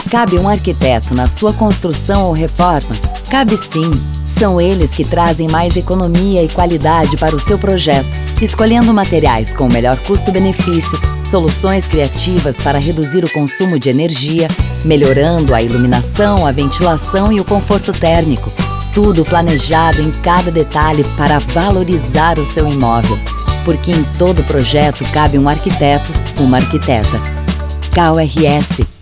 Cabe um arquiteto na sua construção ou reforma? Cabe sim. São eles que trazem mais economia e qualidade para o seu projeto, escolhendo materiais com o melhor custo-benefício, soluções criativas para reduzir o consumo de energia, melhorando a iluminação, a ventilação e o conforto térmico. Tudo planejado em cada detalhe para valorizar o seu imóvel. Porque em todo projeto cabe um arquiteto, uma arquiteta. KRS